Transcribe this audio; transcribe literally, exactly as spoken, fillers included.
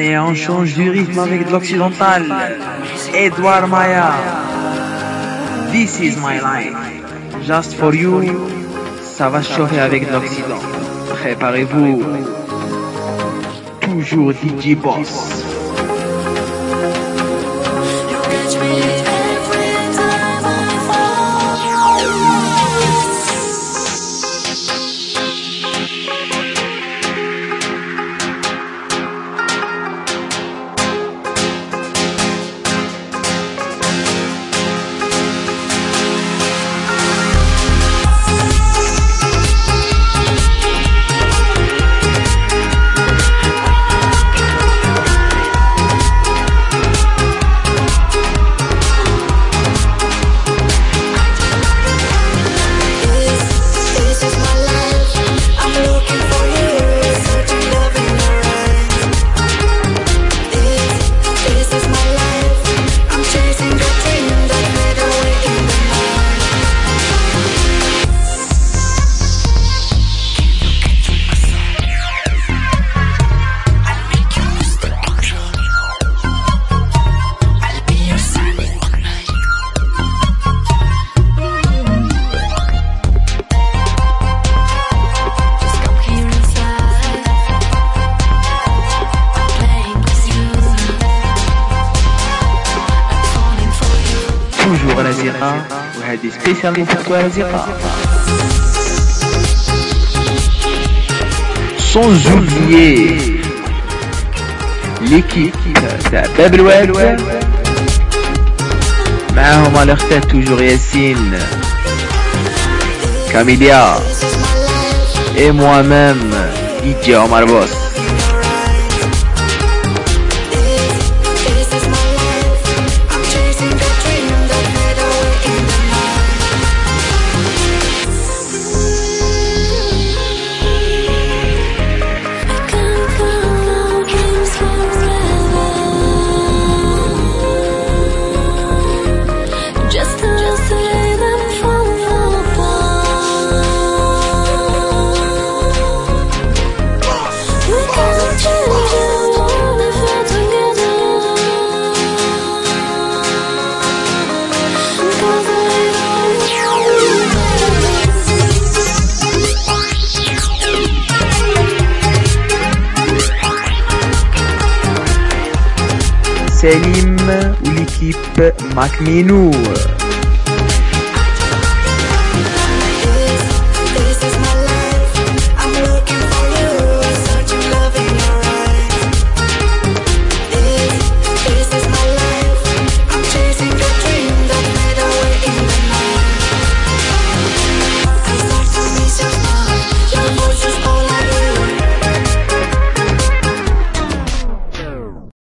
et on change du rythme avec de l'occidental. Edouard Maya, This is my life, just for you. Ça va chauffer avec de l'occident. Préparez-vous. Toujours D J Boss. Toujours à la Zira, وهذه spécialement pour toi la Zira. Sans oublier l'équipe de Bab Loued, معهم على اختها toujours Yassine, Camélia et moi-même D J Omar Boss. Salim ou l'équipe Mac Minou.